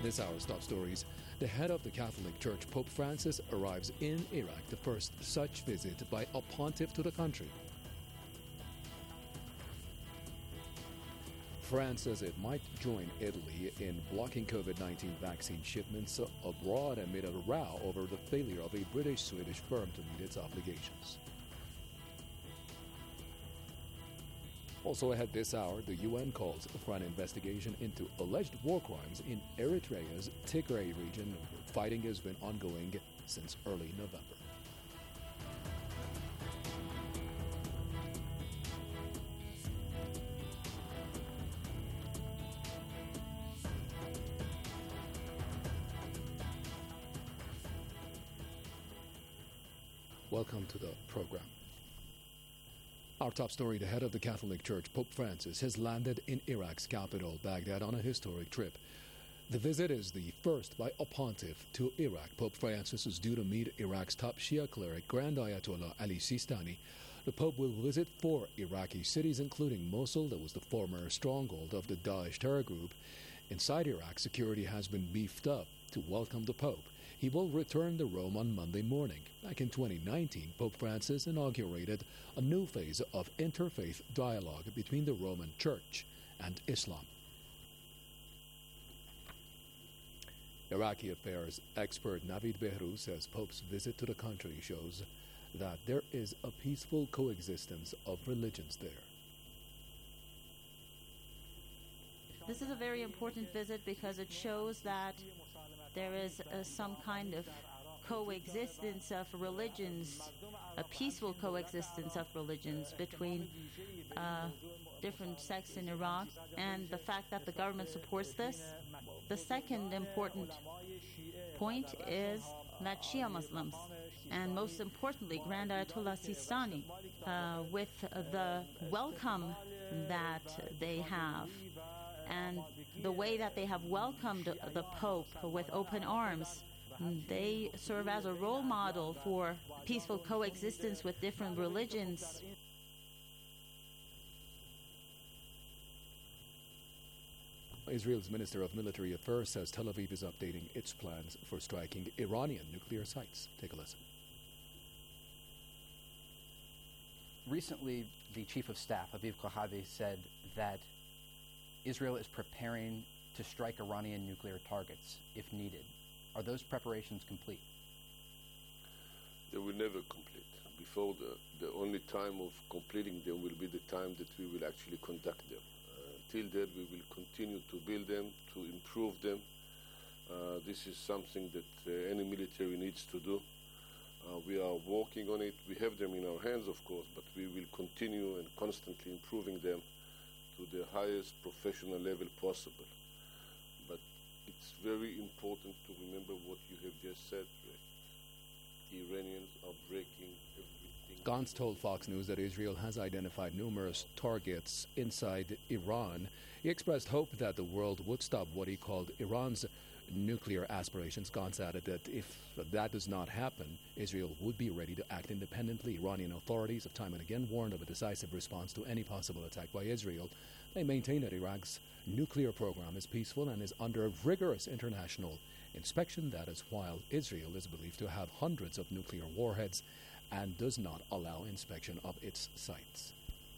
This hour's top stories. The head of the Catholic Church, Pope Francis, arrives in Iraq, the first such visit by a pontiff to the country. France says it might join Italy in blocking COVID-19 vaccine shipments abroad amid a row over the failure of a British-Swedish firm to meet its obligations. Also ahead this hour, the UN calls for an investigation into alleged war crimes in Eritrea's Tigray region, where fighting has been ongoing since early November. Welcome to the program. Our top story, the head of the Catholic Church, Pope Francis, has landed in Iraq's capital, Baghdad, on a historic trip. The visit is the first by a pontiff to Iraq. Pope Francis is due to meet Iraq's top Shia cleric, Grand Ayatollah Ali Sistani. The Pope will visit 4 Iraqi cities, including Mosul, that was the former stronghold of the Daesh terror group. Inside Iraq, security has been beefed up to welcome the Pope. He will return to Rome on Monday morning. Back in 2019, Pope Francis inaugurated a new phase of interfaith dialogue between the Roman Church and Islam. Iraqi affairs expert Navid Behrous says Pope's visit to the country shows that there is a peaceful coexistence of religions there. This is a very important visit because it shows that there is some kind of coexistence of religions, a peaceful coexistence of religions between different sects in Iraq, and the fact that the government supports this. The second important point is that Shia Muslims, and most importantly, Grand Ayatollah Sistani, with the welcome that they have, and the way that they have welcomed the Pope with open arms, they serve as a role model for peaceful coexistence with different religions. Israel's Minister of Military Affairs says Tel Aviv is updating its plans for striking Iranian nuclear sites. Take a listen. Recently, the Chief of Staff, Aviv Kohavi, said that Israel is preparing to strike Iranian nuclear targets if needed. Are those preparations complete? They will never complete. Before the only time of completing them will be the time that we will actually conduct them. Till then, we will continue to build them, to improve them. This is something that any military needs to do. We are working on it. We have them in our hands, of course, but we will continue and constantly improving them to the highest professional level possible. But it's very important to remember what you have just said, Ray. The Iranians are breaking everything. Gantz told Fox News that Israel has identified numerous targets inside Iran. He expressed hope that the world would stop what he called Iran's nuclear aspirations. Gantz added that if that does not happen, Israel would be ready to act independently. Iranian authorities have time and again warned of a decisive response to any possible attack by Israel. They maintain that Iraq's nuclear program is peaceful and is under rigorous international inspection. That is while Israel is believed to have hundreds of nuclear warheads and does not allow inspection of its sites.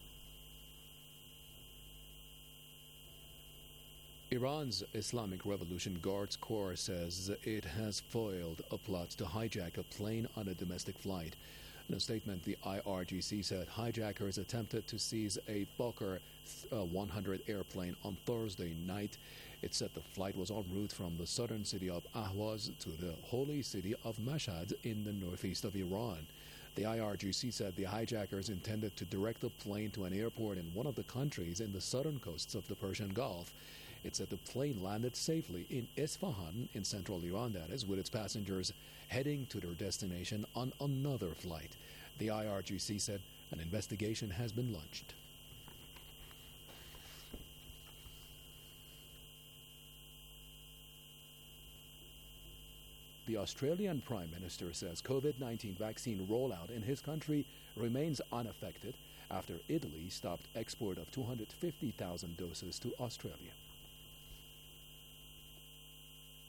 Iran's Islamic Revolution Guards Corps says it has foiled a plot to hijack a plane on a domestic flight. In a statement, the IRGC said hijackers attempted to seize a Fokker 100 airplane on Thursday night. It said the flight was en route from the southern city of Ahwaz to the holy city of Mashhad in the northeast of Iran. The IRGC said the hijackers intended to direct the plane to an airport in one of the countries in the southern coasts of the Persian Gulf. It said the plane landed safely in Isfahan in central Iran, that is, with its passengers heading to their destination on another flight. The IRGC said an investigation has been launched. The Australian Prime Minister says COVID-19 vaccine rollout in his country remains unaffected after Italy stopped export of 250,000 doses to Australia.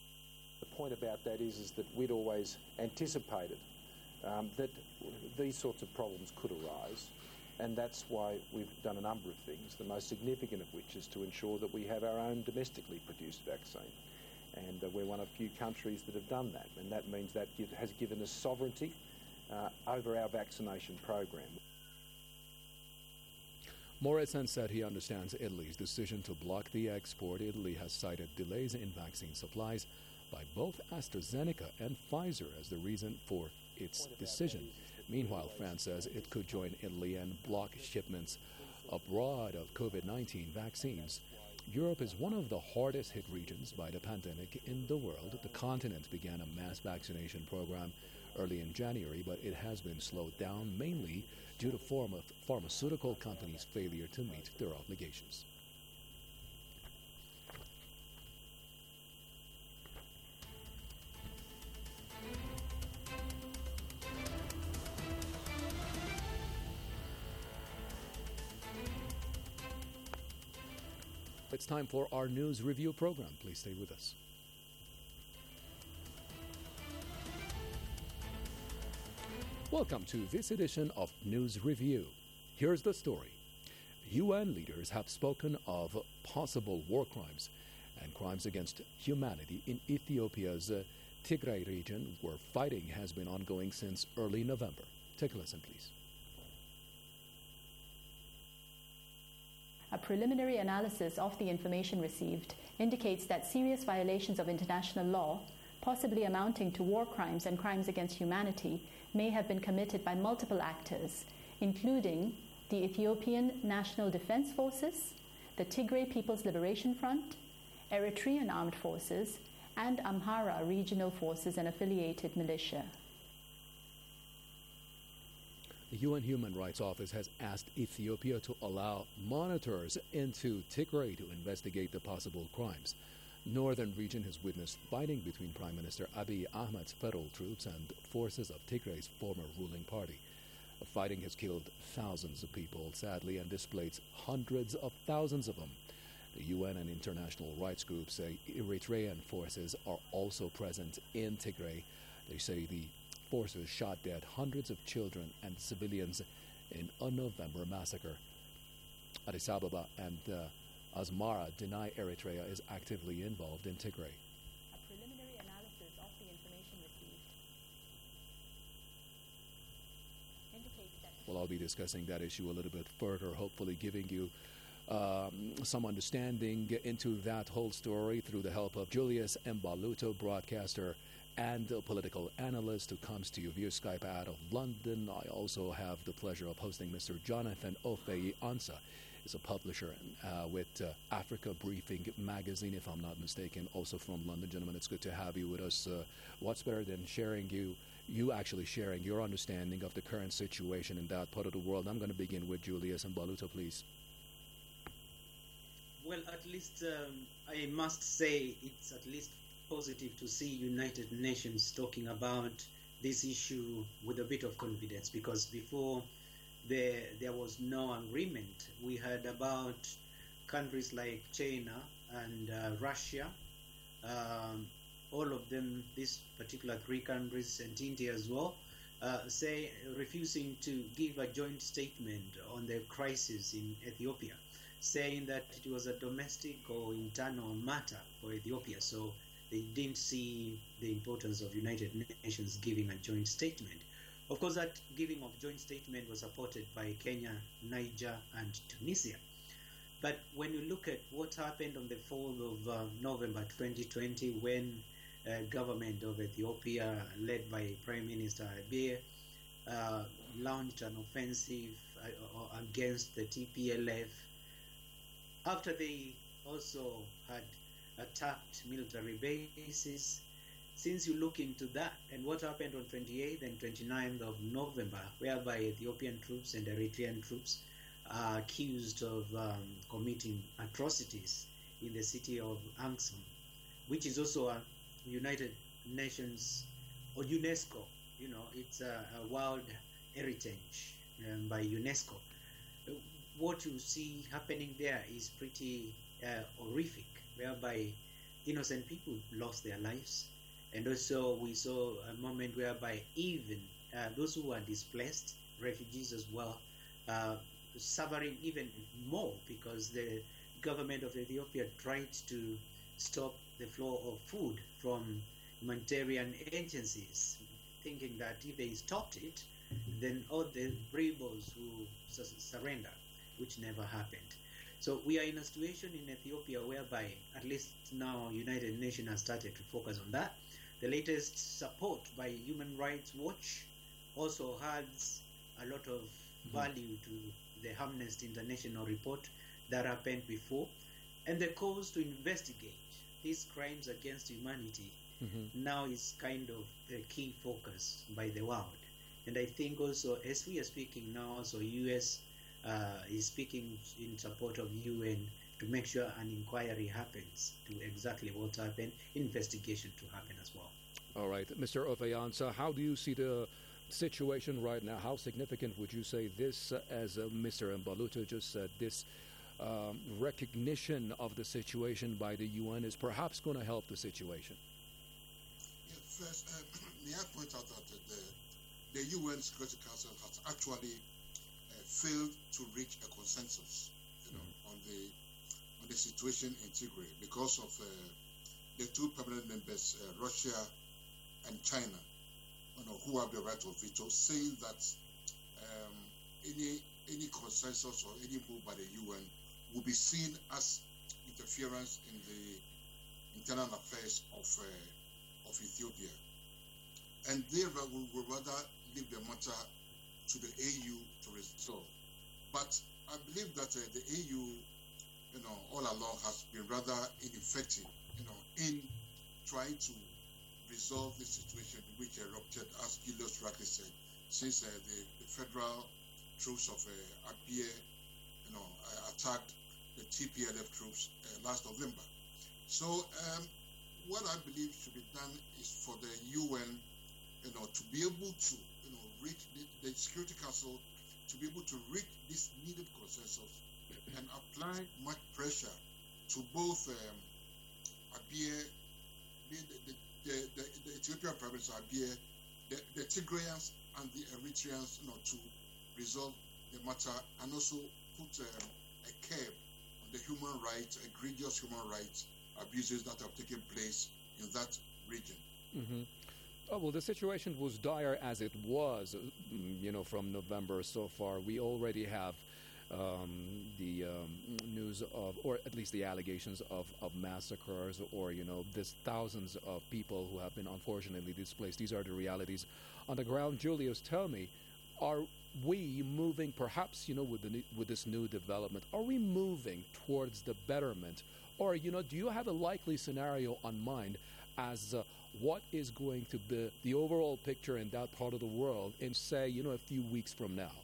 point about that is that we'd always anticipated that these sorts of problems could arise, and that's why we've done a number of things, the most significant of which is to ensure that we have our own domestically produced vaccine. And we're one of few countries that have done that, and that means that has given us sovereignty over our vaccination program. Morrison said he understands Italy's decision to block the export. Italy has cited delays in vaccine supplies by both AstraZeneca and Pfizer as the reason for its decision. Meanwhile, France says it could join Italy and block shipments abroad of COVID-19 vaccines. Europe is one of the hardest hit regions by the pandemic in the world. The continent began a mass vaccination program early in January, but it has been slowed down mainly due to pharmaceutical companies' failure to meet their obligations. It's time for our news review program. Please stay with us. Welcome to this edition of News Review. Here's the story. UN leaders have spoken of possible war crimes and crimes against humanity in Ethiopia's Tigray region, where fighting has been ongoing since early November. Take a listen, please. A preliminary analysis of the information received indicates that serious violations of international law, possibly amounting to war crimes and crimes against humanity, may have been committed by multiple actors, including the Ethiopian National Defense Forces, the Tigray People's Liberation Front, Eritrean Armed Forces, and Amhara Regional Forces and affiliated militia. The UN Human Rights Office has asked Ethiopia to allow monitors into Tigray to investigate the possible crimes. Northern region has witnessed fighting between Prime Minister Abiy Ahmed's federal troops and forces of Tigray's former ruling party. The fighting has killed thousands of people, sadly, and displaced hundreds of thousands of them. The UN and international rights groups say Eritrean forces are also present in Tigray. They say the forces shot dead hundreds of children and civilians in a November massacre. Addis Ababa and Asmara deny Eritrea is actively involved in Tigray. A preliminary analysis of the information received indicates that... Well, I'll be discussing that issue a little bit further, hopefully giving you some understanding into that whole story through the help of Julius Mbaluto, broadcaster and a political analyst who comes to you via Skype out of London. I also have the pleasure of hosting Mr. Jonathan Ofeyi Ansa. He's a publisher with Africa Briefing magazine, if I'm not mistaken, also from London. Gentlemen, it's good to have you with us. What's better than sharing you actually sharing your understanding of the current situation in that part of the world? I'm going to begin with Julius Mbaluto, please. Well, at least I must say it's at least positive to see United Nations talking about this issue with a bit of confidence, because before there was no agreement. We heard about countries like China and Russia, all of them, these particular three countries and India as well, refusing to give a joint statement on the crisis in Ethiopia, saying that it was a domestic or internal matter for Ethiopia. So they didn't see the importance of United Nations giving a joint statement. Of course, that giving of joint statement was supported by Kenya, Niger, and Tunisia. But when you look at what happened on the 4th of November 2020, when government of Ethiopia, led by Prime Minister Abiy, launched an offensive against the TPLF, after they also had attacked military bases. Since you look into that and what happened on 28th and 29th of November, whereby Ethiopian troops and Eritrean troops are accused of committing atrocities in the city of Aksum, which is also a United Nations or UNESCO, it's a World Heritage by UNESCO. What you see happening there is pretty horrific, whereby innocent people lost their lives. And also we saw a moment whereby even those who are displaced, refugees as well, suffering even more because the government of Ethiopia tried to stop the flow of food from humanitarian agencies, thinking that if they stopped it, then all the rebels will surrender, which never happened. So we are in a situation in Ethiopia whereby, at least now, United Nations has started to focus on that. The latest support by Human Rights Watch also adds a lot of value to the Amnesty International report that happened before, and the calls to investigate these crimes against humanity now is kind of the key focus by the world. And I think also, as we are speaking now, also US is speaking in support of UN to make sure an inquiry happens to exactly what happened, investigation to happen as well. All right, Mr. Ofayansa, how do you see the situation right now? How significant would you say this, as Mr. Mbaluta just said, this recognition of the situation by the UN is perhaps going to help the situation? Yeah, first, may I point out that the UN Security Council has actually failed to reach a consensus, on the situation in Tigray because of the two permanent members, Russia and China, who have the right of veto, saying that any consensus or any move by the UN will be seen as interference in the internal affairs of Ethiopia, and they will rather leave the matter to the AU to resolve. But I believe that the AU, all along has been rather ineffective, in trying to resolve the situation which erupted, as Julius rightly said, since the federal troops of Abiy, attacked the TPLF troops last November. So what I believe should be done is for the UN, to be able to, reach the Security Council, to be able to reach this needed consensus and apply much pressure to both Abiy, the Ethiopian Prime Minister Abiy, the Tigrayans and the Eritreans, to resolve the matter, and also put a curb on the human rights, egregious human rights abuses that have taken place in that region. Oh, well, the situation was dire as it was, from November so far. We already have the news of, or at least the allegations of massacres, or, there's thousands of people who have been unfortunately displaced. These are the realities on the ground. Julius, tell me, are we moving, perhaps, with this new development, are we moving towards the betterment? Or, do you have a likely scenario on mind as what is going to be the overall picture in that part of the world in, say, a few weeks from now?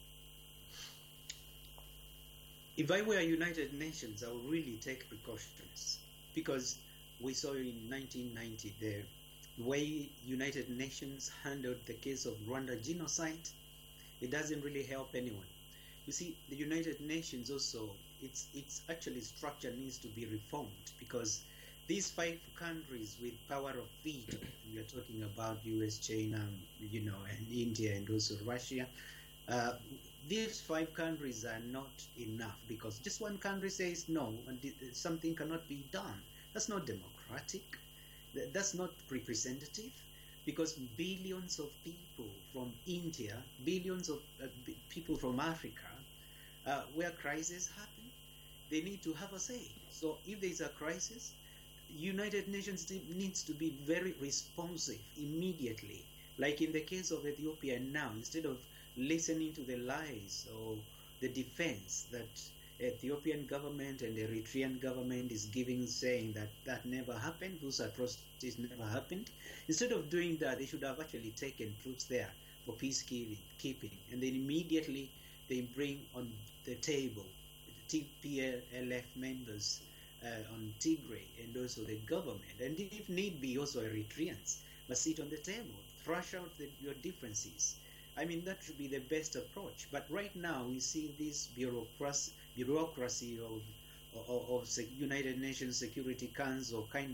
If I were United Nations, I would really take precautions, because we saw in 1990 the way United Nations handled the case of Rwanda genocide. It doesn't really help anyone. You see, the United Nations also, its actually structure needs to be reformed, because these 5 countries with power of veto, we are talking about US, China, and India, and also Russia, these 5 countries are not enough, because just one country says no and something cannot be done. That's not democratic. That's not representative, because billions of people from India, billions of people from Africa, where crises happen, they need to have a say. So if there is a crisis, United Nations needs to be very responsive immediately. Like in the case of Ethiopia now, instead of listening to the lies or the defense that Ethiopian government and the Eritrean government is giving, saying that never happened, those atrocities never happened. Instead of doing that, they should have actually taken troops there for peacekeeping, and then immediately they bring on the table the TPLF members on Tigray, and also the government, and if need be also Eritreans, but sit on the table, thrash out your differences. I mean, that should be the best approach. But right now we see this bureaucracy of United Nations Security Council kind of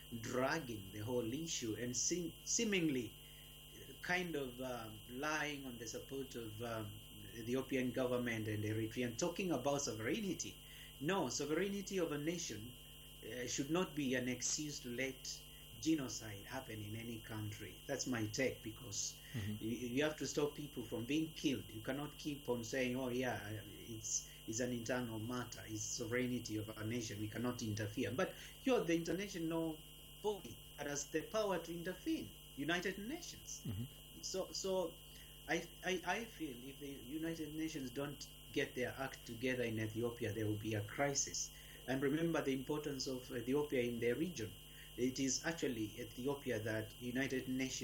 dragging the whole issue and seemingly kind of lying on the support of the Ethiopian government and Eritrea, talking about sovereignty. No, sovereignty of a nation should not be an excuse to let genocide happen in any country. That's my take, because you have to stop people from being killed. You cannot keep on saying, oh yeah, it's an internal matter, it's sovereignty of a nation, we cannot interfere. But you're the international body that has the power to intervene, United Nations. So I feel if the United Nations don't get their act together in Ethiopia, there will be a crisis. And remember the importance of Ethiopia in the region. It is actually Ethiopia that United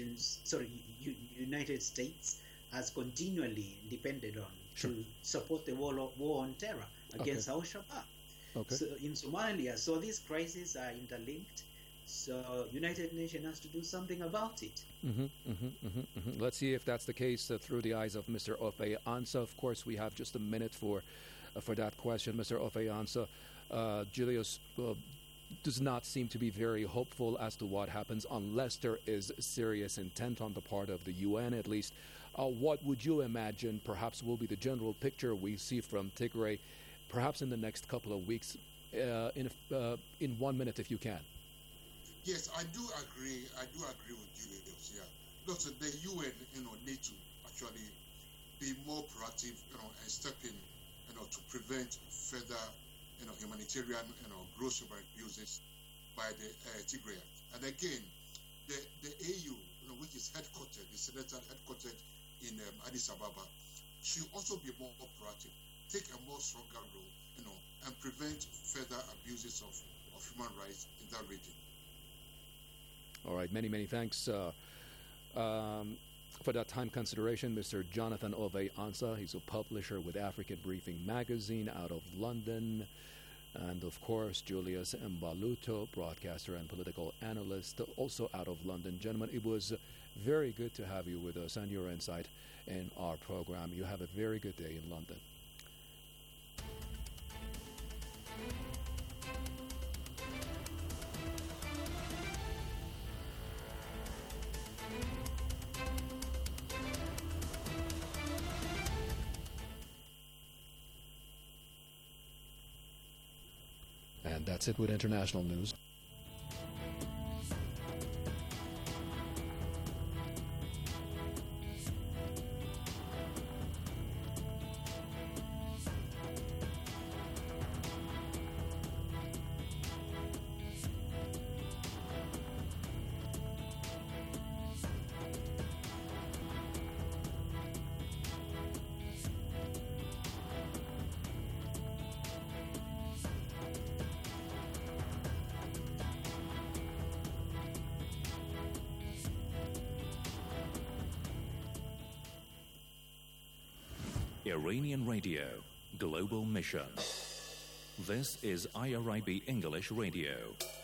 States has continually depended on to support the war on terror against Al-Shabaab. So in Somalia. So these crises are interlinked. So United Nations has to do something about it. Let's see if that's the case through the eyes of Mr. Ofe Ansah. Of course, we have just a minute for that question. Mr. Ofe Ansah, Julius does not seem to be very hopeful as to what happens unless there is serious intent on the part of the UN, at least. What would you imagine perhaps will be the general picture we see from Tigray, perhaps in the next couple of weeks, in 1 minute, if you can? Yes, I do agree with Julius. Yeah, because the UN, need to actually be more proactive, and step in, to prevent further, humanitarian, gross human abuses by the Tigrayans. And again, the AU, which is headquartered, the Senator headquartered in Addis Ababa, should also be more proactive, take a more stronger role, and prevent further abuses of human rights in that region. All right, many thanks for that time consideration, Mr. Jonathan Ofe Ansah. He's a publisher with African Briefing magazine out of London. And of course, Julius Mbaluto, broadcaster and political analyst, also out of London. Gentlemen, it was very good to have you with us and your insight in our program. You have a very good day in London. And that's it with international news. Iranian Radio, Global Mission. This is IRIB English Radio.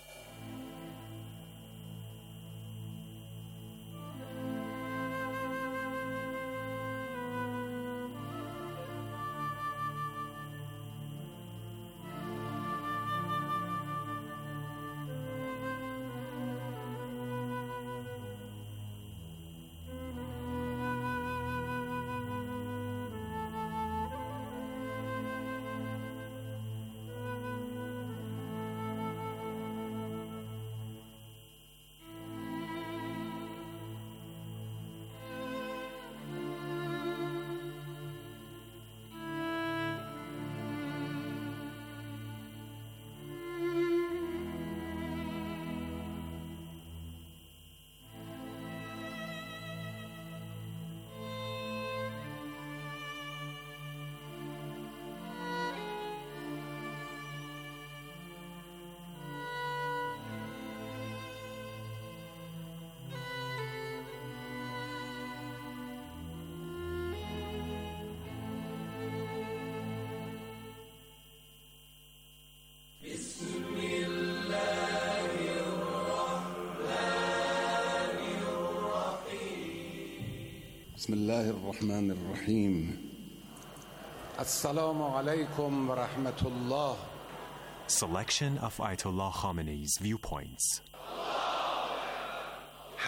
بسم الله الرحمن الرحيم السلام عليكم ورحمة الله. Selection of Ayatollah Khamenei's viewpoints.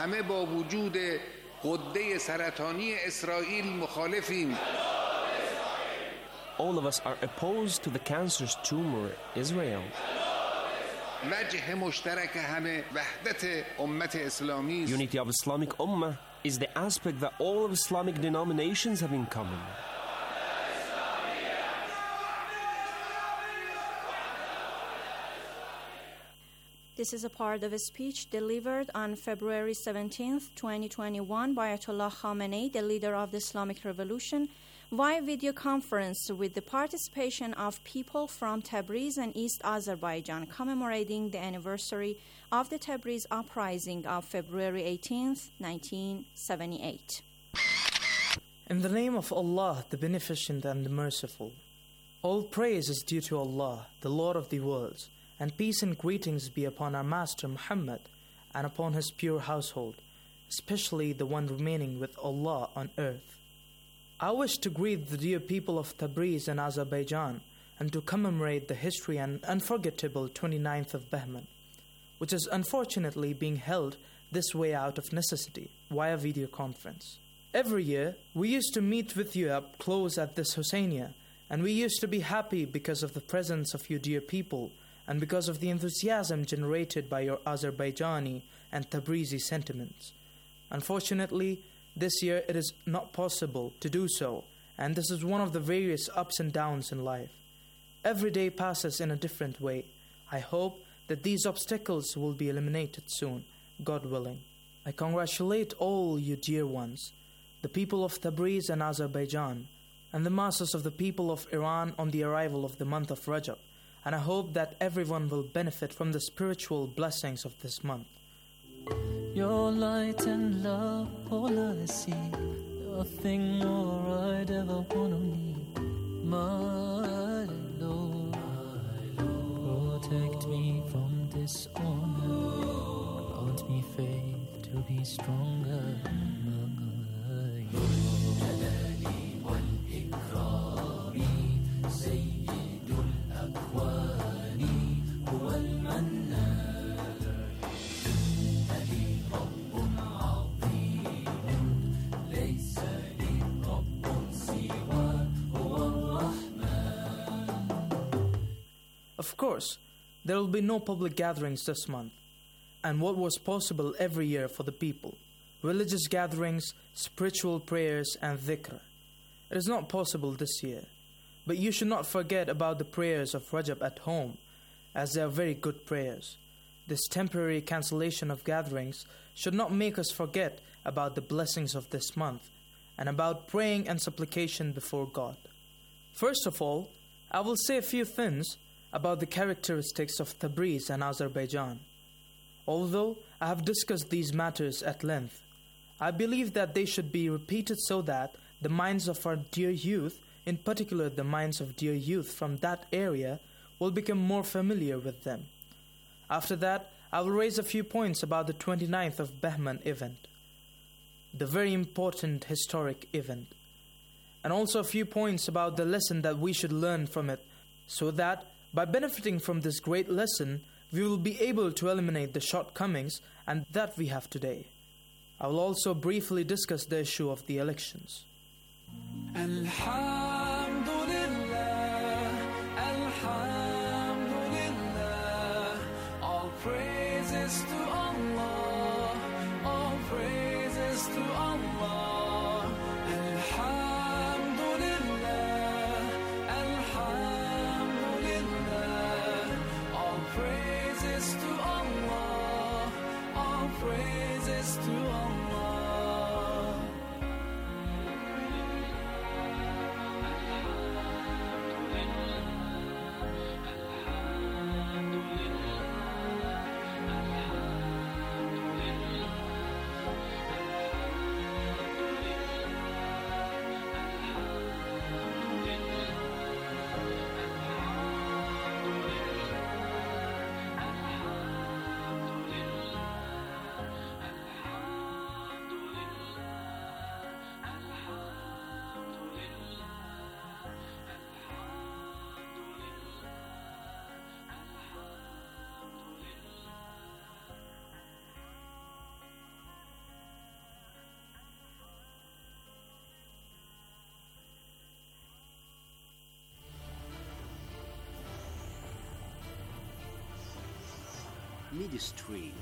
همه با وجود غده سرطانی اسرائیل مخالفیم. All of us are opposed to the cancerous tumor, Israel. وجه مشترک همه وحدت امت اسلامی است. Unity of Islamic Ummah is the aspect that all of Islamic denominations have in common. This is a part of a speech delivered on February 17, 2021 by Ayatollah Khamenei, the leader of the Islamic Revolution, via video conference with the participation of people from Tabriz and East Azerbaijan, commemorating the anniversary of the Tabriz uprising of February 18, 1978. In the name of Allah, the Beneficent and the Merciful. All praise is due to Allah, the Lord of the worlds, and peace and greetings be upon our Master Muhammad and upon his pure household, especially the one remaining with Allah on earth. I wish to greet the dear people of Tabriz and Azerbaijan and to commemorate the history and unforgettable 29th of Bahman, which is unfortunately being held this way out of necessity via video conference. Every year, we used to meet with you up close at this Husseiniya, and we used to be happy because of the presence of you dear people and because of the enthusiasm generated by your Azerbaijani and Tabrizi sentiments. Unfortunately, this year it is not possible to do so, and this is one of the various ups and downs in life. Every day passes in a different way. I hope that these obstacles will be eliminated soon, God willing. I congratulate all you dear ones, the people of Tabriz and Azerbaijan, and the masses of the people of Iran on the arrival of the month of Rajab, and I hope that everyone will benefit from the spiritual blessings of this month. Your light and love, all I see, nothing more I'd ever want to need. My Lord, protect me from dishonor, grant me faith to be stronger. Of course, there will be no public gatherings this month, and what was possible every year for the people, religious gatherings, spiritual prayers, and dhikr. It is not possible this year, but you should not forget about the prayers of Rajab at home, as they are very good prayers. This temporary cancellation of gatherings should not make us forget about the blessings of this month, and about praying and supplication before God. First of all, I will say a few things about the characteristics of Tabriz and Azerbaijan. Although I have discussed these matters at length, I believe that they should be repeated so that the minds of our dear youth, in particular the minds of dear youth from that area, will become more familiar with them. After that, I will raise a few points about the 29th of Bahman event, the very important historic event, and also a few points about the lesson that we should learn from it, so that by benefiting from this great lesson, we will be able to eliminate the shortcomings and that we have today. I will also briefly discuss the issue of the elections. Alhamdulillah, Alhamdulillah, all praises to Allah, all praises to Allah. Alhamdulillah, Alhamdulillah, all praises to Allah, all praises to Allah. midstream.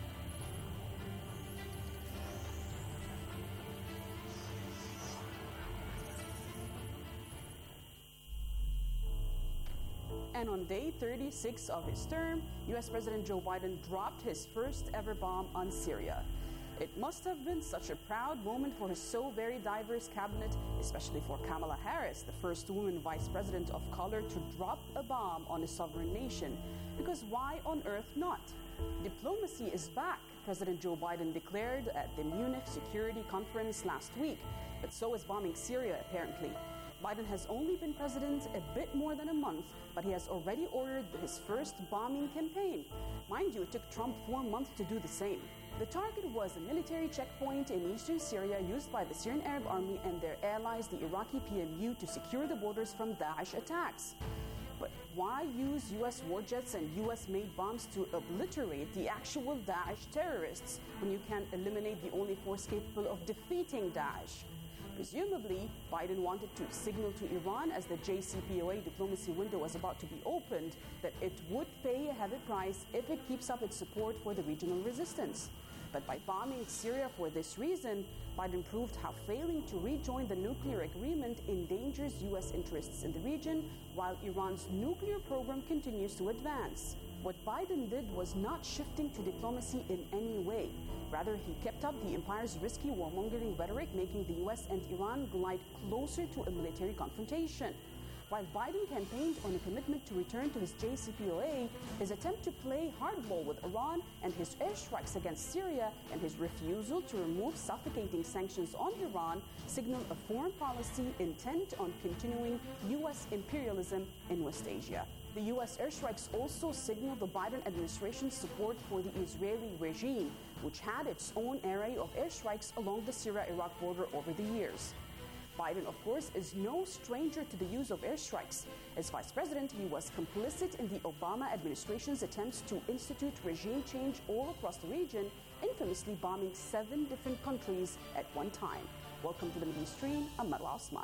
And on day 36 of his term, U.S. President Joe Biden dropped his first ever bomb on Syria. It must have been such a proud moment for his so very diverse cabinet, especially for Kamala Harris, the first woman vice president of color to drop a bomb on a sovereign nation. Because why on earth not? Diplomacy is back, President Joe Biden declared at the Munich Security Conference last week. But so is bombing Syria, apparently. Biden has only been president a bit more than a month, but he has already ordered his first bombing campaign. Mind you, it took Trump 4 months to do the same. The target was a military checkpoint in eastern Syria used by the Syrian Arab Army and their allies, the Iraqi PMU, to secure the borders from Daesh attacks. But why use U.S. war jets and U.S.-made bombs to obliterate the actual Daesh terrorists when you can eliminate the only force capable of defeating Daesh? Presumably, Biden wanted to signal to Iran as the JCPOA diplomacy window was about to be opened that it would pay a heavy price if it keeps up its support for the regional resistance. But by bombing Syria for this reason, Biden proved how failing to rejoin the nuclear agreement endangers U.S. interests in the region, while Iran's nuclear program continues to advance. What Biden did was not shifting to diplomacy in any way. Rather, he kept up the empire's risky warmongering rhetoric, making the U.S. and Iran glide closer to a military confrontation. While Biden campaigned on a commitment to return to his JCPOA, his attempt to play hardball with Iran and his airstrikes against Syria and his refusal to remove suffocating sanctions on Iran signal a foreign policy intent on continuing U.S. imperialism in West Asia. The U.S. airstrikes also signal the Biden administration's support for the Israeli regime, which had its own array of airstrikes along the Syria-Iraq border over the years. Biden, of course, is no stranger to the use of airstrikes. As vice president, he was complicit in the Obama administration's attempts to institute regime change all across the region, infamously bombing 7 different countries at one time. Welcome to the Middle East Stream. I'm Marwa Osman.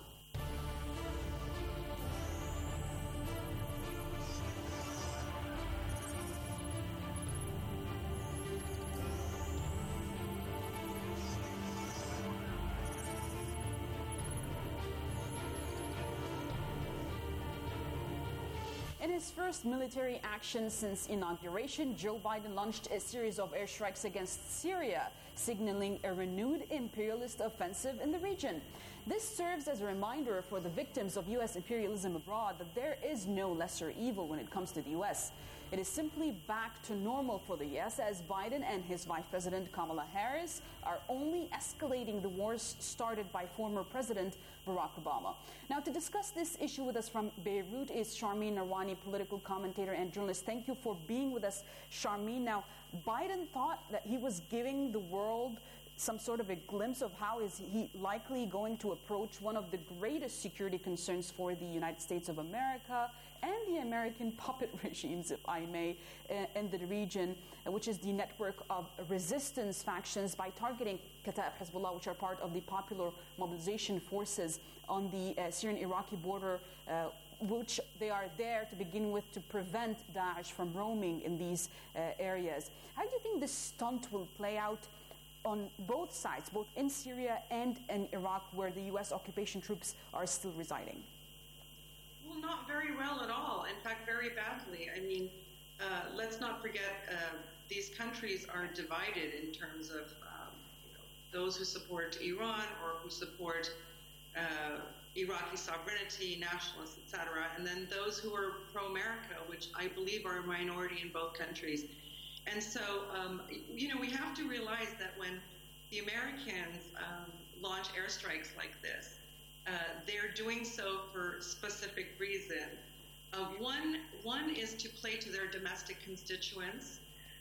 In his first military action since inauguration, Joe Biden launched a series of airstrikes against Syria, signaling a renewed imperialist offensive in the region. This serves as a reminder for the victims of U.S. imperialism abroad that there is no lesser evil when it comes to the U.S. It is simply back to normal for the U.S. as Biden and his Vice President Kamala Harris are only escalating the wars started by former President Barack Obama. Now, to discuss this issue with us from Beirut is Sharmeen Narwani, political commentator and journalist. Thank you for being with us, Sharmeen. Now, Biden thought that he was giving the world some sort of a glimpse of how is he likely going to approach one of the greatest security concerns for the United States of America and the American puppet regimes, if I may, in the region, which is the network of resistance factions by targeting Kataib Hezbollah, which are part of the Popular Mobilization Forces on the Syrian-Iraqi border, which they are there to begin with to prevent Daesh from roaming in these areas. How do you think this stunt will play out on both sides, both in Syria and in Iraq, where the U.S. occupation troops are still residing? Well, not very well at all. In fact, very badly. I mean, let's not forget these countries are divided in terms of those who support Iran or who support Iraqi sovereignty, nationalists, etc., and then those who are pro-America, which I believe are a minority in both countries. And so, we have to realize that when the Americans launch airstrikes like this, they're doing so for specific reason. One is to play to their domestic constituents,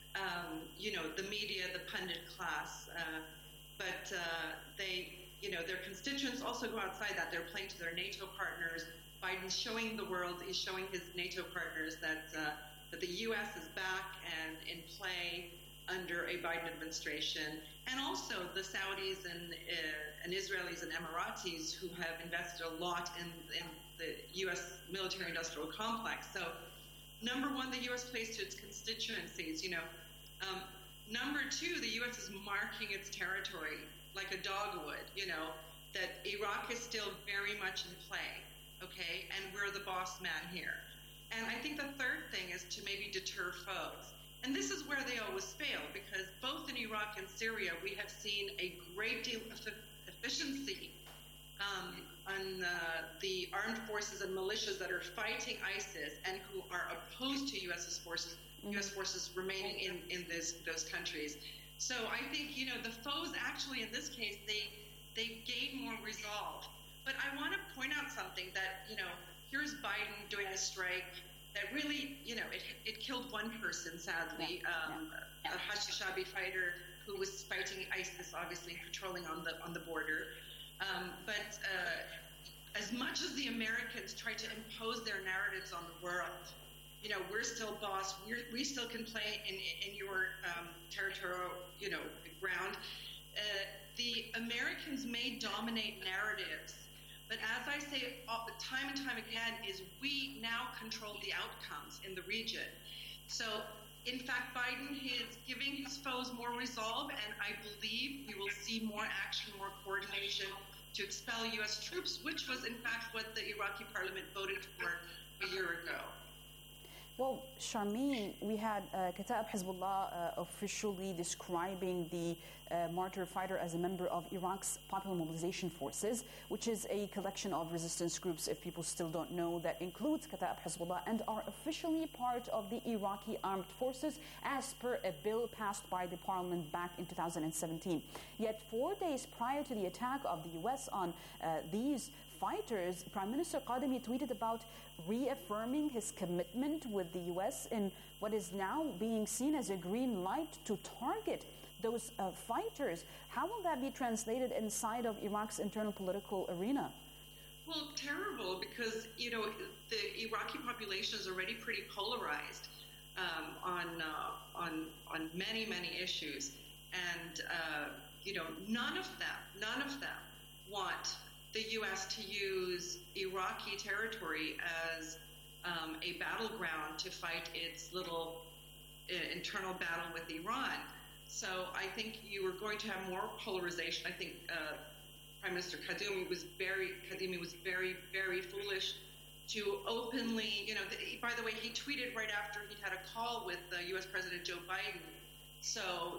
the media, the pundit class, but their constituents also go outside that. They're playing to their NATO partners. Biden's showing the world, he's showing his NATO partners that the U.S. is back and in play under a Biden administration, and also the Saudis and Israelis and Emiratis who have invested a lot in the U.S. military-industrial complex. So, number one, the U.S. plays to its constituencies. Number two, the U.S. is marking its territory like a dog would, that Iraq is still very much in play, okay, and we're the boss man here. And I think the third thing is to maybe deter foes. And this is where they always fail, because both in Iraq and Syria, we have seen a great deal of efficiency on the armed forces and militias that are fighting ISIS and who are opposed to U.S. forces remaining in those countries. So I think, the foes actually, in this case, they gain more resolve. But I want to point out something that, here's Biden doing a strike that really, it killed one person, sadly, a Hashishabi fighter who was fighting ISIS, obviously patrolling on the border. But as much as the Americans try to impose their narratives on the world, we're still boss, we still can play in your territorial, ground. The Americans may dominate narratives, but as I say time and time again, is we now control the outcomes in the region. So, in fact, Biden is giving his foes more resolve, and I believe we will see more action, more coordination to expel U.S. troops, which was, in fact, what the Iraqi parliament voted for a year ago. Well, Sharmeen, we had Kataib Hezbollah officially describing the martyr fighter as a member of Iraq's Popular Mobilization Forces, which is a collection of resistance groups, if people still don't know, that includes Kataib Hezbollah and are officially part of the Iraqi armed forces as per a bill passed by the parliament back in 2017. Yet 4 days prior to the attack of the U.S. on these fighters, Prime Minister Kadhimi tweeted about reaffirming his commitment with the U.S. in what is now being seen as a green light to target those fighters. How will that be translated inside of Iraq's internal political arena? Well, terrible, because, the Iraqi population is already pretty polarized on many, many issues. And, none of them want the U.S. to use Iraqi territory as a battleground to fight its little internal battle with Iran. So I think you are going to have more polarization. I think Prime Minister Kadhimi was very, very foolish to openly, by the way, he tweeted right after he'd had a call with U.S. President Joe Biden. So,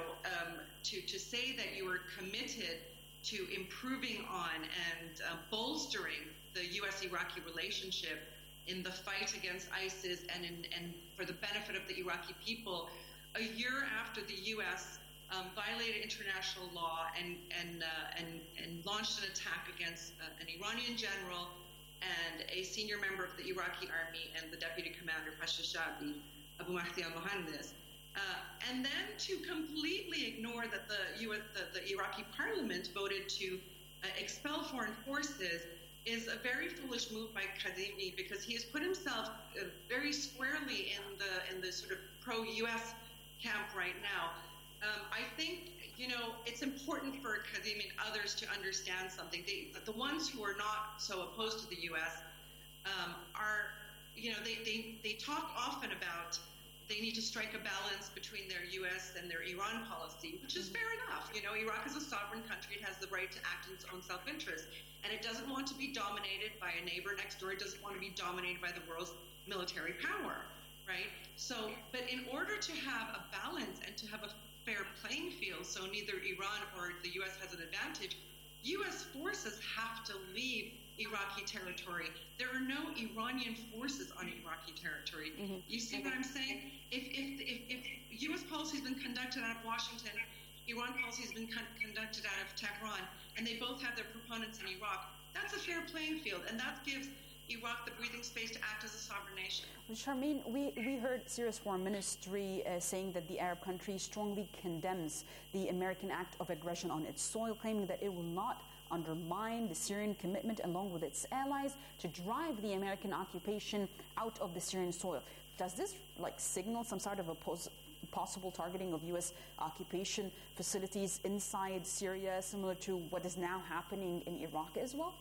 to say that you were committed to improving on and bolstering the U.S.-Iraqi relationship in the fight against ISIS and for the benefit of the Iraqi people, a year after the U.S. Violated international law and launched an attack against an Iranian general and a senior member of the Iraqi army and the deputy commander, Hashishabi, Abu Mahdi al-Muhandis. And then to completely ignore that the Iraqi parliament voted to expel foreign forces is a very foolish move by Kadhimi, because he has put himself very squarely in the sort of pro-U.S. camp right now. I think, it's important for Kadhimi and others to understand something. The ones who are not so opposed to the U.S. are, they talk often about they need to strike a balance between their U.S. and their Iran policy, which is fair enough. Iraq is a sovereign country. It has the right to act in its own self-interest. And it doesn't want to be dominated by a neighbor next door. It doesn't want to be dominated by the world's military power, right? So, but in order to have a balance and to have a fair playing field, so neither Iran or the U.S. has an advantage, U.S. forces have to leave Iraqi territory. There are no Iranian forces on Iraqi territory. Mm-hmm. You see what I'm saying? If U.S. policy has been conducted out of Washington, Iran policy has been conducted out of Tehran, and they both have their proponents in Iraq, that's a fair playing field, and that gives Iraq the breathing space to act as a sovereign nation. Sharmeen, we heard Syria's foreign ministry saying that the Arab country strongly condemns the American act of aggression on its soil, claiming that it will not undermine the Syrian commitment along with its allies to drive the American occupation out of the Syrian soil. Does this signal some sort of a possible targeting of U.S. occupation facilities inside Syria, similar to what is now happening in Iraq as well?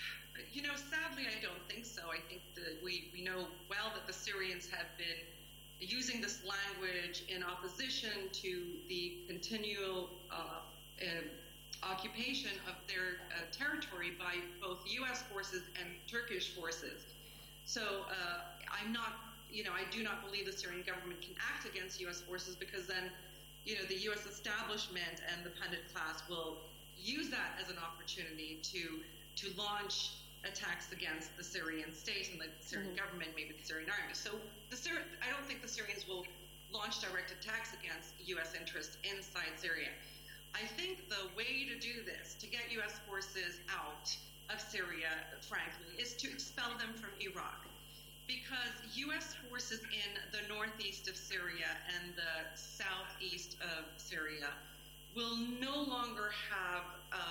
Sadly, I don't think so. I think that we know well that the Syrians have been using this language in opposition to the continual occupation of their territory by both U.S. forces and Turkish forces. So I'm not, I do not believe the Syrian government can act against U.S. forces, because then, the U.S. establishment and the pundit class will use that as an opportunity to launch attacks against the Syrian state and the Syrian government, maybe the Syrian army. So I don't think the Syrians will launch direct attacks against U.S. interests inside Syria. I think the way to do this, to get U.S. forces out of Syria, frankly, is to expel them from Iraq. Because U.S. forces in the northeast of Syria and the southeast of Syria will no longer have,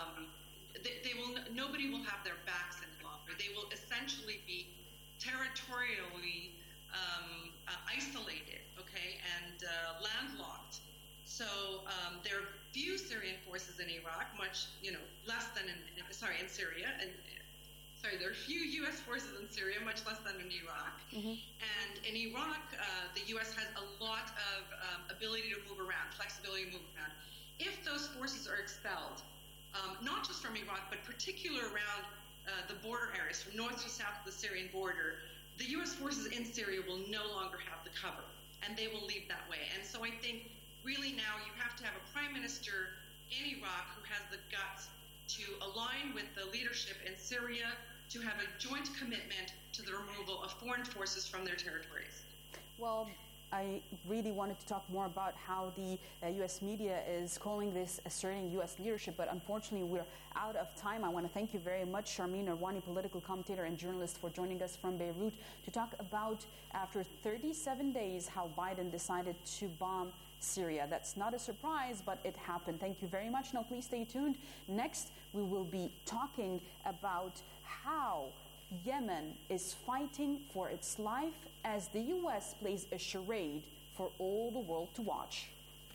nobody will have their backs any longer. They will essentially be territorially isolated, and landlocked. So there are few Syrian forces in Iraq, much, less than in Syria. There are few U.S. forces in Syria, much less than in Iraq. And in Iraq, the U.S. has a lot of ability to move around, flexibility to move around. If those forces are expelled, not just from Iraq, but particularly around the border areas, from north to south of the Syrian border, the U.S. forces in Syria will no longer have the cover, and they will leave that way. And so I think really now you have to have a prime minister in Iraq who has the guts to align with the leadership in Syria, to have a joint commitment to the removal of foreign forces from their territories. Well, I really wanted to talk more about how the U.S. media is calling this asserting U.S. leadership, but unfortunately we're out of time. I want to thank you very much, Sharmeen Irwani, political commentator and journalist, for joining us from Beirut to talk about, after 37 days, how Biden decided to bomb Syria. That's not a surprise, but it happened. Thank you very much. Now, please stay tuned. Next, we will be talking about how Yemen is fighting for its life as the U.S. plays a charade for all the world to watch.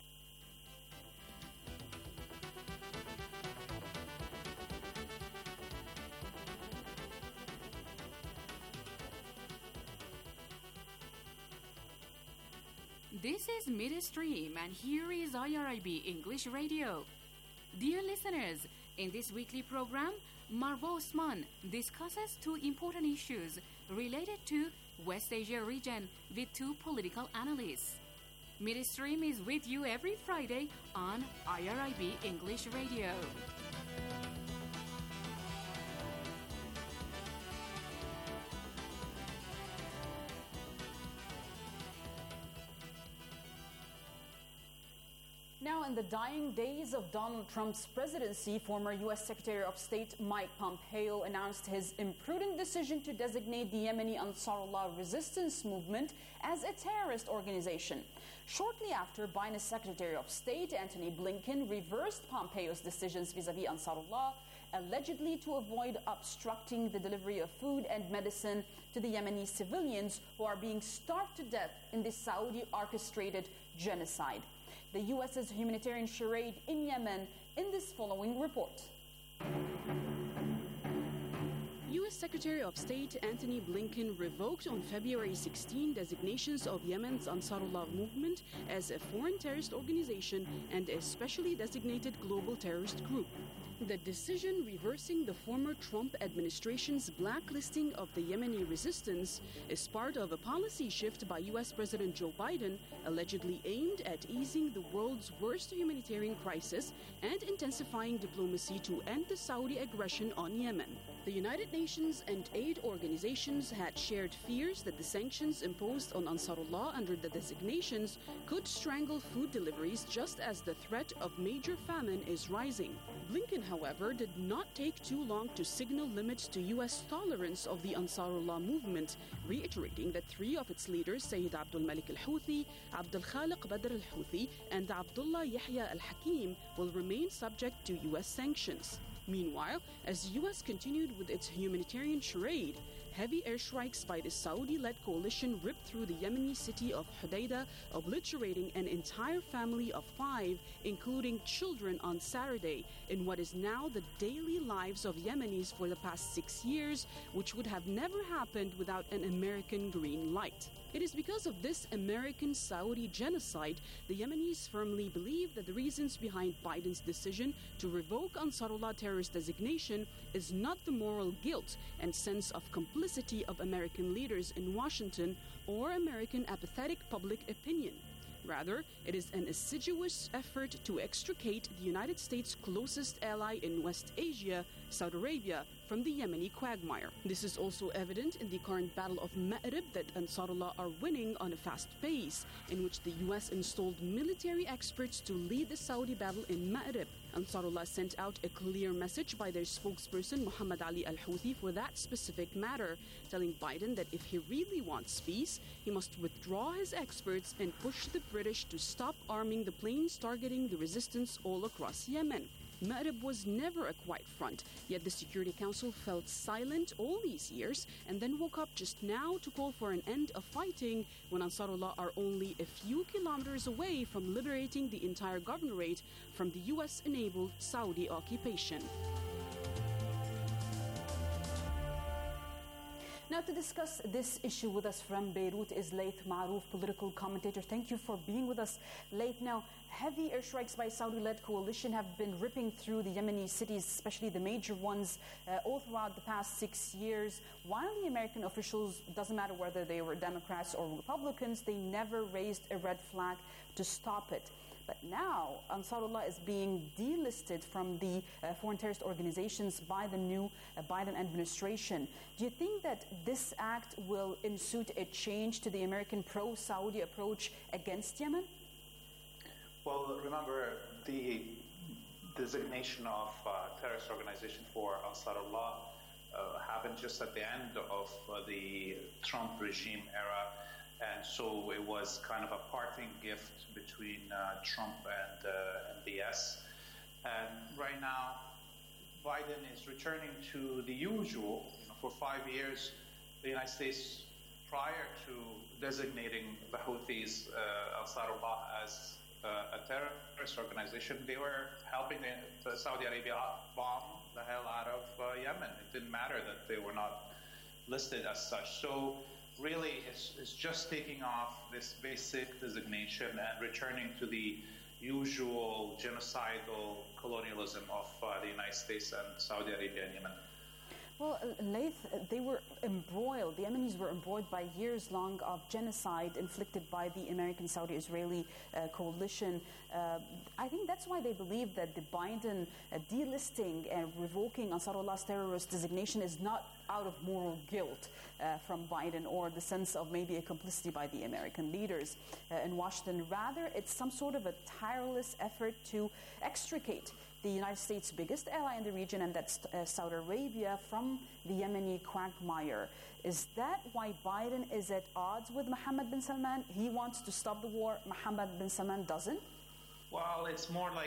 This is Midstream, and here is IRIB English Radio. Dear listeners, in this weekly program, Marwa Osman discusses two important issues related to West Asia region with two political analysts. Midstream is with you every Friday on IRIB English Radio. Now, in the dying days of Donald Trump's presidency, former U.S. Secretary of State Mike Pompeo announced his imprudent decision to designate the Yemeni Ansarullah resistance movement as a terrorist organization. Shortly after, Biden's Secretary of State Antony Blinken reversed Pompeo's decisions vis-a-vis Ansarullah, allegedly to avoid obstructing the delivery of food and medicine to the Yemeni civilians who are being starved to death in the Saudi-orchestrated genocide. The U.S.'s humanitarian charade in Yemen in this following report. U.S. Secretary of State Antony Blinken revoked on February 16 designations of Yemen's Ansarullah movement as a foreign terrorist organization and a specially designated global terrorist group. The decision reversing the former Trump administration's blacklisting of the Yemeni resistance is part of a policy shift by U.S. President Joe Biden, allegedly aimed at easing the world's worst humanitarian crisis and intensifying diplomacy to end the Saudi aggression on Yemen. The United Nations and aid organizations had shared fears that the sanctions imposed on Ansarullah under the designations could strangle food deliveries just as the threat of major famine is rising. Blinken, however, did not take too long to signal limits to U.S. tolerance of the Ansarullah movement, reiterating that three of its leaders, Sayyid Abdul Malik al-Houthi, Abdul Khaliq Badr al-Houthi, and Abdullah Yahya al-Hakim, will remain subject to U.S. sanctions. Meanwhile, as the U.S. continued with its humanitarian charade, heavy airstrikes by the Saudi-led coalition ripped through the Yemeni city of Hodeidah, obliterating an entire family of 5, including children, on Saturday, in what is now the daily lives of Yemenis for the past 6 years, which would have never happened without an American green light. It is because of this American-Saudi genocide, the Yemenis firmly believe that the reasons behind Biden's decision to revoke Ansarullah terrorist designation is not the moral guilt and sense of complicity of American leaders in Washington or American apathetic public opinion. Rather, it is an assiduous effort to extricate the United States' closest ally in West Asia, Saudi Arabia, from the Yemeni quagmire. This is also evident in the current Battle of Ma'rib that Ansarullah are winning on a fast pace, in which the U.S. installed military experts to lead the Saudi battle in Ma'rib. Ansarullah sent out a clear message by their spokesperson Muhammad Ali al-Houthi for that specific matter, telling Biden that if he really wants peace, he must withdraw his experts and push the British to stop arming the planes targeting the resistance all across Yemen. Ma'rib was never a quiet front, yet the Security Council felt silent all these years and then woke up just now to call for an end of fighting when Ansarullah are only a few kilometers away from liberating the entire governorate from the U.S.-enabled Saudi occupation. Now, to discuss this issue with us from Beirut is Laith Marouf, political commentator. Thank you for being with us, Laith. Now, heavy airstrikes by Saudi-led coalition have been ripping through the Yemeni cities, especially the major ones, all throughout the past 6 years. While the American officials, doesn't matter whether they were Democrats or Republicans, they never raised a red flag to stop it. But now, Ansarullah is being delisted from the foreign terrorist organizations by the new Biden administration. Do you think that this act will ensue a change to the American pro-Saudi approach against Yemen? Well, remember, the designation of terrorist organization for Ansarullah happened just at the end of the Trump regime era. And so it was kind of a parting gift between Trump and MBS. And right now, Biden is returning to the usual. For 5 years, the United States, prior to designating the Houthis, Ansarullah, as a terrorist organization, they were helping the Saudi Arabia bomb the hell out of Yemen. It didn't matter that they were not listed as such. So really, it's just taking off this basic designation and returning to the usual genocidal colonialism of the United States and Saudi Arabia and Yemen. Well, Laith, they were embroiled. The Yemenis were embroiled by years long of genocide inflicted by the American-Saudi-Israeli coalition. I think that's why they believe that the Biden delisting and revoking Ansarullah's terrorist designation is not out of moral guilt from Biden or the sense of maybe a complicity by the American leaders in Washington. Rather, it's some sort of a tireless effort to extricate the United States' biggest ally in the region, and that's Saudi Arabia, from the Yemeni quagmire. Is that why Biden is at odds with Mohammed bin Salman? He wants to stop the war. Mohammed bin Salman doesn't? Well, it's more like,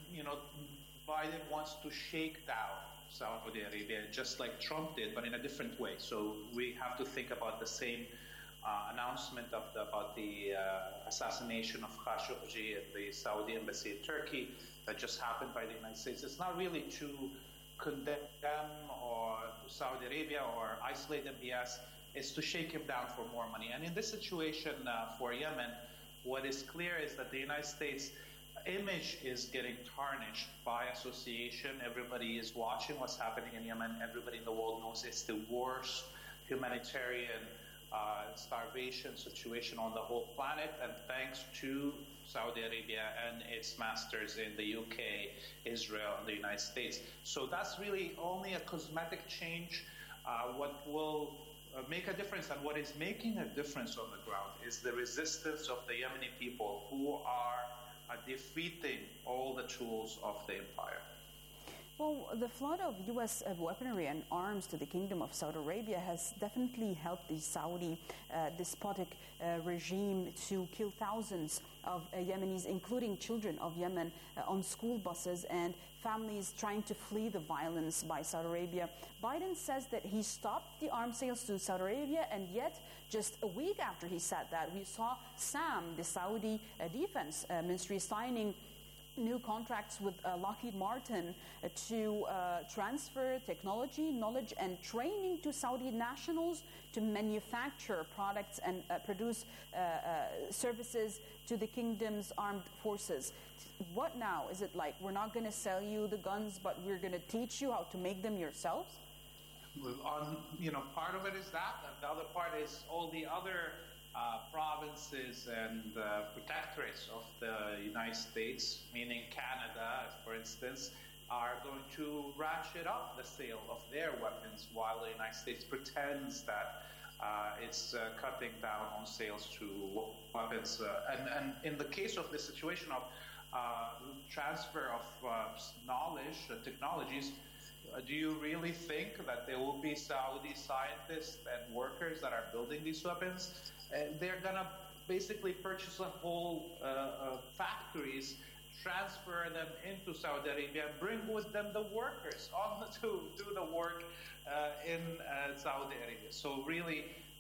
Biden wants to shake down Saudi Arabia, just like Trump did, but in a different way. So we have to think about the same announcement about the assassination of Khashoggi at the Saudi embassy in Turkey that just happened by the United States. It's not really to condemn or Saudi Arabia or isolate MBS. It's to shake him down for more money. And in this situation for Yemen, what is clear is that the United States image is getting tarnished by association. Everybody is watching what's happening in Yemen. Everybody in the world knows it's the worst humanitarian starvation situation on the whole planet, and thanks to Saudi Arabia and its masters in the UK, Israel, and the United States. So that's really only a cosmetic change. What will make a difference, and what is making a difference on the ground, is the resistance of the Yemeni people, who are defeating all the tools of the empire. Well, the flood of U.S. weaponry and arms to the Kingdom of Saudi Arabia has definitely helped the Saudi despotic regime to kill thousands of Yemenis, including children of Yemen, on school buses and families trying to flee the violence by Saudi Arabia. Biden says that he stopped the arms sales to Saudi Arabia, and yet just a week after he said that, we saw SAM, the Saudi Defense Ministry, signing new contracts with Lockheed Martin to transfer technology, knowledge, and training to Saudi nationals to manufacture products and produce services to the kingdom's armed forces. What now? Is it like we're not going to sell you the guns, but we're going to teach you how to make them yourselves? Well, part of it is that, and the other part is all the other provinces and protectorates of the United States, meaning Canada, for instance, are going to ratchet up the sale of their weapons while the United States pretends that it's cutting down on sales to weapons. And in the case of the situation of transfer of knowledge, technologies, do you really think that there will be Saudi scientists and workers that are building these weapons? They're going to basically purchase a whole factories, transfer them into Saudi Arabia, and bring with them the workers on to do the work in Saudi Arabia. So really,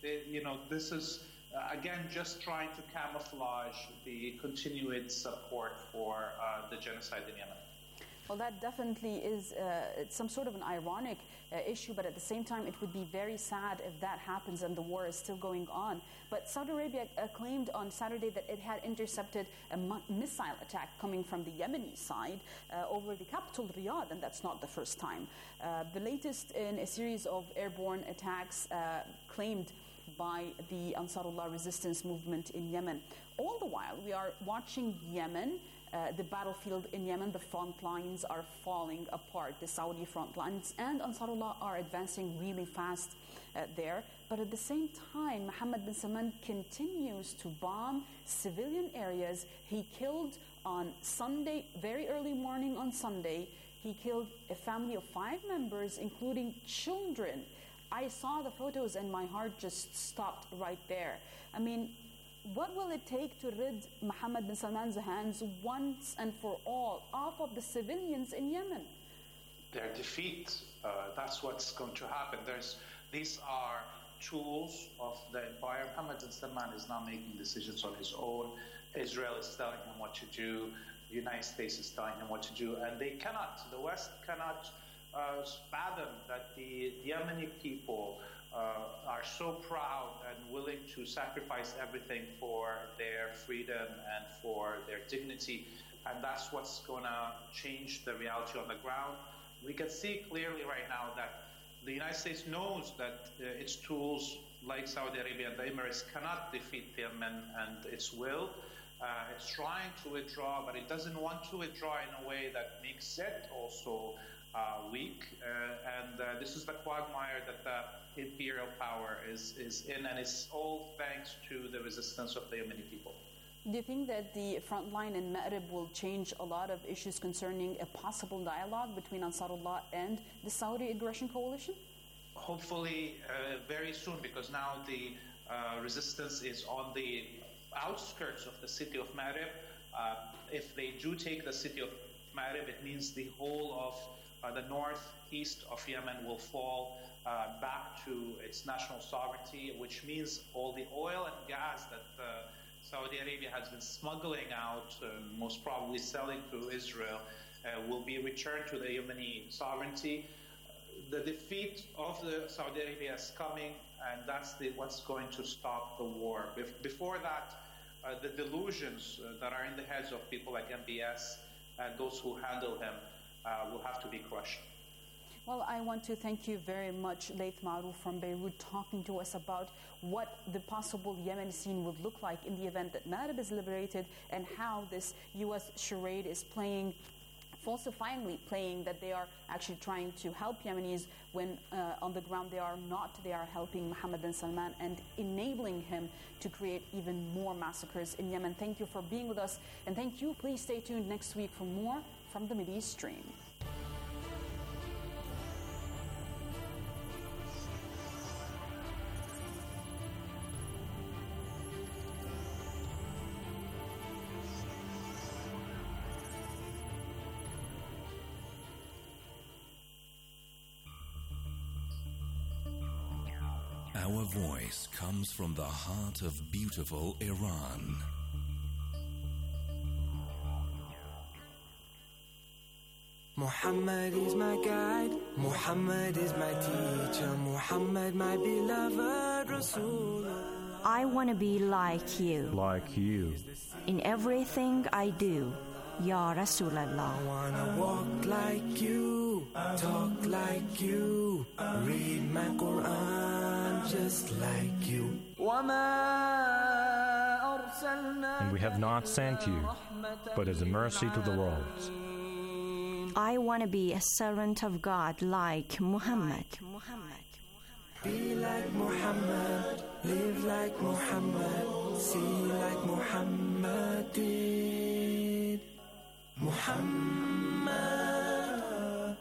this is, again, just trying to camouflage the continued support for the genocide in Yemen. Well, that definitely is some sort of an ironic issue, but at the same time, it would be very sad if that happens and the war is still going on. But Saudi Arabia claimed on Saturday that it had intercepted a missile attack coming from the Yemeni side over the capital, Riyadh, and that's not the first time. The latest in a series of airborne attacks claimed by the Ansarullah resistance movement in Yemen. All the while, we are watching Yemen, the battlefield in Yemen. The front lines are falling apart. The Saudi front lines and Ansarullah are advancing really fast there. But at the same time, Mohammed bin Salman continues to bomb civilian areas. He killed on Sunday, very early morning on Sunday, he killed a family of 5 members, including children. I saw the photos and my heart just stopped right there. I mean, what will it take to rid Mohammed bin Salman's hands once and for all off of the civilians in Yemen? Their defeat. That's what's going to happen. These are tools of the empire. Mohammed bin Salman is not making decisions on his own. Israel is telling him what to do. The United States is telling him what to do. And the West cannot fathom that the Yemeni people are so proud and willing to sacrifice everything for their freedom and for their dignity. And that's what's going to change the reality on the ground. We can see clearly right now that the United States knows that its tools like Saudi Arabia and the Emirates cannot defeat Yemen and its will. It's trying to withdraw, but it doesn't want to withdraw in a way that makes it also weak. And this is the quagmire that the imperial power is in, and it's all thanks to the resistance of the Yemeni people. Do you think that the front line in Ma'rib will change a lot of issues concerning a possible dialogue between Ansarullah and the Saudi aggression coalition? Hopefully very soon, because now the resistance is on the outskirts of the city of Ma'rib. If they do take the city of Ma'rib, it means the whole of the northeast of Yemen will fall back to its national sovereignty, which means all the oil and gas that Saudi Arabia has been smuggling out, most probably selling to Israel, will be returned to the Yemeni sovereignty. The defeat of the Saudi Arabia is coming, and that's what's going to stop the war. Before that, the delusions that are in the heads of people like MBS and those who handle him will have to be crushed. Well, I want to thank you very much, Laith Marouf from Beirut, talking to us about what the possible Yemen scene would look like in the event that Ma'rib is liberated, and how this U.S. charade is playing, falsifyingly playing that they are actually trying to help Yemenis when on the ground they are not. They are helping Mohammed bin Salman and enabling him to create even more massacres in Yemen. Thank you for being with us, and thank you. Please stay tuned next week for more from the Mideast Stream. Our voice comes from the heart of beautiful Iran. Muhammad is my guide, Muhammad is my teacher, Muhammad my beloved Rasulullah. I want to be like you. Like you. In everything I do, Ya Rasulallah. I wanna walk like you, talk like you, read my Quran just like you. And we have not sent you, but as a mercy to the worlds. I want to be a servant of God like Muhammad. Be like Muhammad, live like Muhammad, see like Muhammad did. Muhammad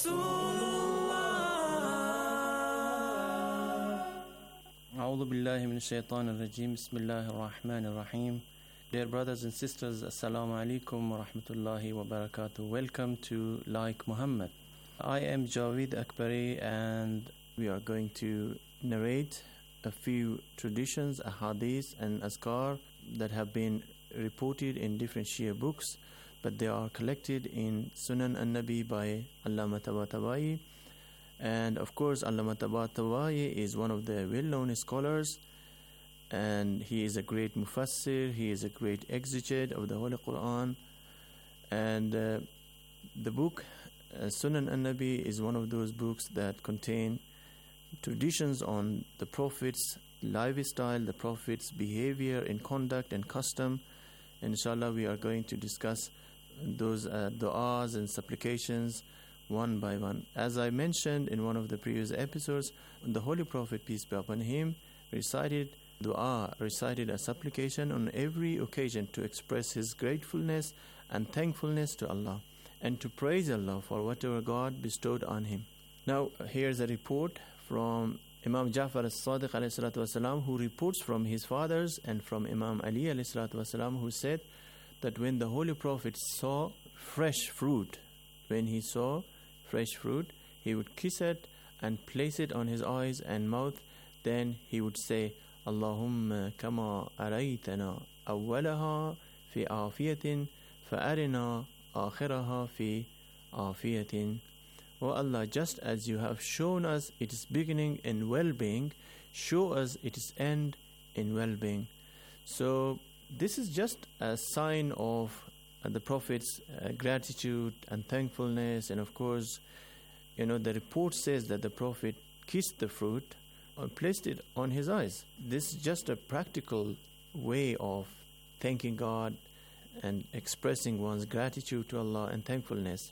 Rasulullah. A'udhu billahi min shaitan ar-rajim. Bismillahir Rahmanir Rahim. Dear brothers and sisters, Assalamu alaikum wa rahmatullahi wa barakatuh. Welcome to Like Muhammad. I am Jaweed Akbari, and we are going to narrate a few traditions, ahadith and azkar that have been reported in different Shia books, but they are collected in Sunan an-Nabi by Allama Tabatabai. And of course, Allama Tabatabai is one of the well-known scholars, and he is a great mufassir, he is a great exegete of the Holy Quran. And the book Sunan an-Nabi is one of those books that contain traditions on the Prophet's lifestyle, the Prophet's behavior in conduct and custom. Inshallah, we are going to discuss those du'as and supplications one by one. As I mentioned in one of the previous episodes, the Holy Prophet, peace be upon him, recited dua, recited a supplication on every occasion to express his gratefulness and thankfulness to Allah and to praise Allah for whatever God bestowed on him. Now, here's a report from Imam Ja'far as-Sadiq alayhi salatu wasalam, who reports from his fathers and from Imam Ali alayhi salatu wasalam, who said that when the Holy Prophet saw fresh fruit, he would kiss it and place it on his eyes and mouth. Then he would say, Allahumma kama araytana awwalaha fi afiyatin fa'arina akhiraha fi afiyatin. O Allah, just as you have shown us its beginning in well-being, show us its end in well-being. So this is just a sign of the Prophet's gratitude and thankfulness. And of course, the report says that the Prophet kissed the fruit and placed it on his eyes. This is just a practical way of thanking God and expressing one's gratitude to Allah and thankfulness.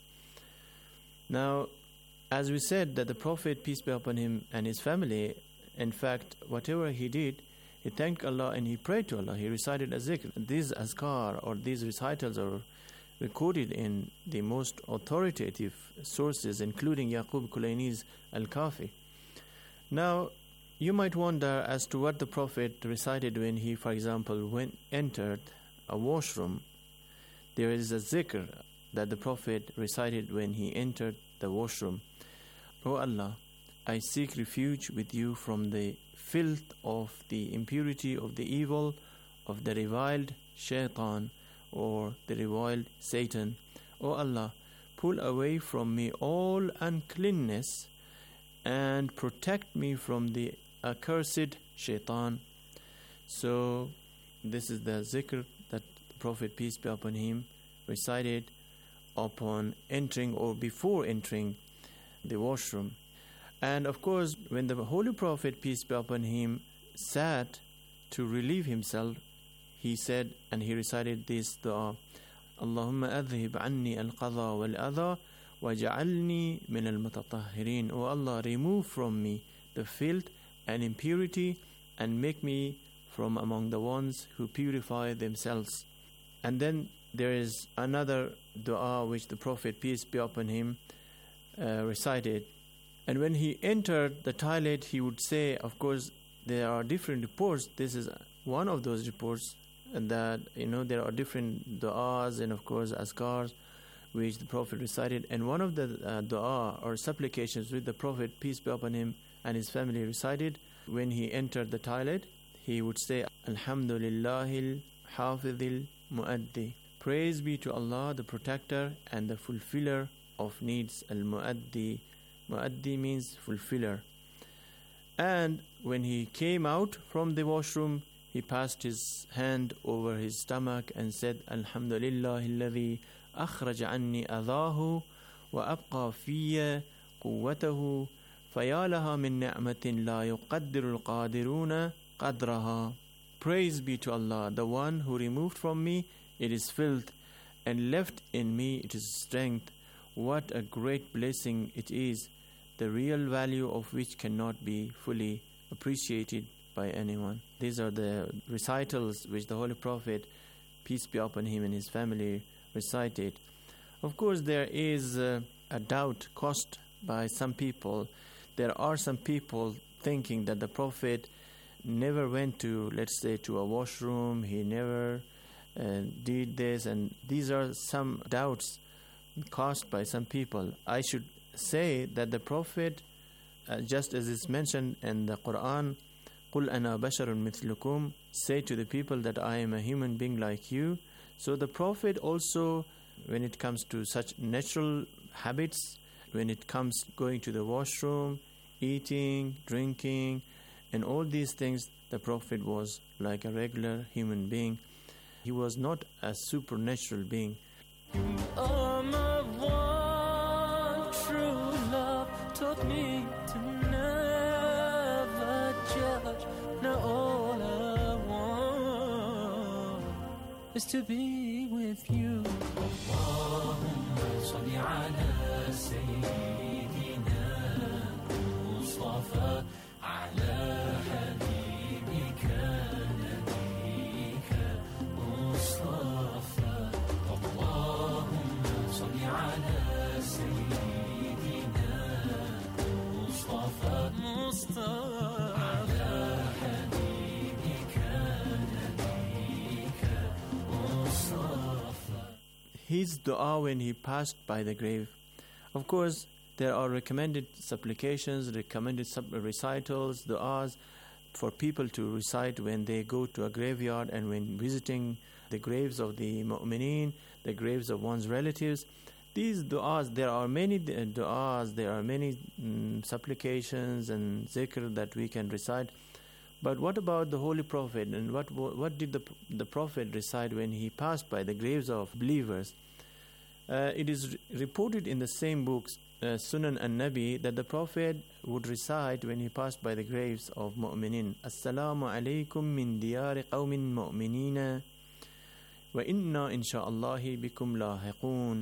Now, as we said, that the Prophet, peace be upon him, and his family, in fact, whatever he did, he thanked Allah and he prayed to Allah. He recited a zikr. These azkar or these recitals are recorded in the most authoritative sources, including Yaqub Kulayni's Al-Kafi. Now, you might wonder as to what the Prophet recited when he, for example, entered a washroom. There is a zikr that the Prophet recited when he entered the washroom. O Allah, I seek refuge with you from the filth of the impurity of the evil of the reviled shaitan or the reviled Satan. O Allah, pull away from me all uncleanness and protect me from the accursed shaitan. So this is the zikr that the Prophet, peace be upon him, recited upon entering or before entering the washroom. And of course, when the Holy Prophet, peace be upon him, sat to relieve himself, he said, and he recited this dua, Allahumma adhib anni al-qadha wal-adha waj'alni min al-mutatahhirin. O Allah, remove from me the filth and impurity and make me from among the ones who purify themselves. And then there is another dua which the Prophet, peace be upon him, recited. And when he entered the toilet, he would say, of course, there are different reports. This is one of those reports, and that, there are different du'as and, of course, azkars. which the Prophet recited. And one of the dua or supplications which the Prophet, peace be upon him, and his family recited when he entered the toilet, he would say, Alhamdulillahil hafidhil muaddi. Praise be to Allah, the protector and the fulfiller of needs. Al-muaddi. Muaddi means fulfiller. And when he came out from the washroom, he passed his hand over his stomach and said, Alhamdulillahilladhi akhraja anni adahu wa abqa fiyya quwwatahu fayalaha min ni'matin la yuqaddiru al-qadiruna qadraha. Praise be to Allah, the one who removed from me it is filth and left in me it is strength. What a great blessing it is, the real value of which cannot be fully appreciated by anyone. These are the recitals which the Holy Prophet, peace be upon him, and his family recited. Of course, there is a doubt caused by some people. There are some people thinking that the Prophet never went to, let's say, to a washroom. He never did this, and these are some doubts caused by some people. I should say that the Prophet, just as it's mentioned in the Quran, قُلْ أَنَا بَشَرٌ مِثْلُكُمْ, say to the people that I am a human being like you. So the Prophet also, when it comes to such natural habits, when it comes going to the washroom, eating, drinking, and all these things, the Prophet was like a regular human being. He was not a supernatural being. Oh, my one true love taught me to never judge. Now all I want is to be with you. Allahumma salli ala Sayyidina Mustafa ala habibika nabika Mustafa. Allahumma salli ala Sayyidina Mustafa ala habibika nabika Mustafa. His dua when he passed by the grave. Of course, there are recommended supplications, recommended recitals, du'as for people to recite when they go to a graveyard and when visiting the graves of the mu'mineen, the graves of one's relatives. These du'as, there are many du'as, there are many supplications and zikr that we can recite. But what about the Holy Prophet, and what did the Prophet recite when he passed by the graves of believers? It is reported in the same books, Sunan an-Nabi, that the Prophet would recite when he passed by the graves of mu'minin, Assalamu alaykum min diyari qawmin mu'minina wa inna insha'Allahi bikum lahiqun.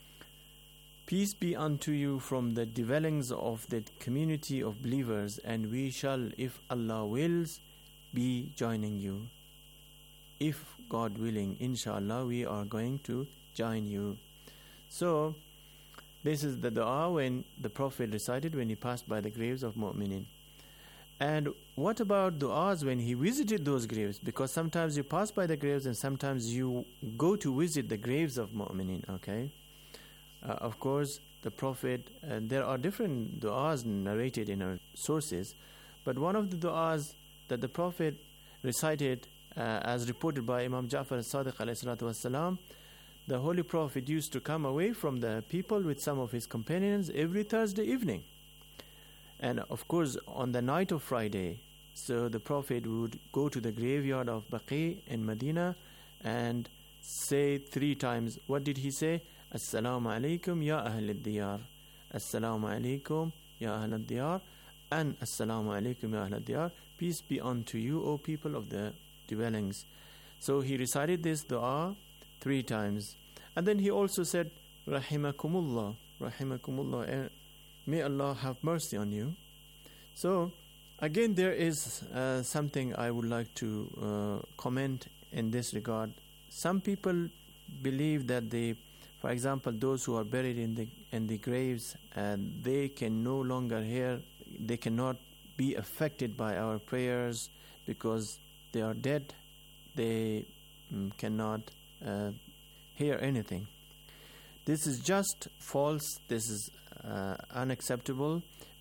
Peace be unto you from the dwellings of the community of believers, and we shall, if Allah wills, be joining you. If God willing, inshallah, we are going to join you. So, this is the dua when the Prophet recited when he passed by the graves of mu'minin. And what about du'as when he visited those graves? Because sometimes you pass by the graves and sometimes you go to visit the graves of mu'minin, okay? Of course, the Prophet, there are different du'as narrated in our sources, but one of the du'as that the Prophet recited, as reported by Imam Ja'far al-Sadiq alayhi salatu wassalam, the Holy Prophet used to come away from the people with some of his companions every Thursday evening. And of course, on the night of Friday, so the Prophet would go to the graveyard of Baqi in Medina and say 3 times. What did he say? Assalamu alaikum ya ahl al-diyar. Assalamu alaikum ya ahl al-diyar. And Assalamu alaikum ya ahl al-diyar. Peace be unto you, O people of the dwellings. So he recited this dua 3 times. And then he also said, Rahimakumullah, Rahimakumullah, may Allah have mercy on you. So, again, there is something I would like to comment in this regard. Some people believe that for example, those who are buried in the graves, they can no longer hear, they cannot be affected by our prayers because they are dead. They cannot hear anything. This is just false. This is unacceptable,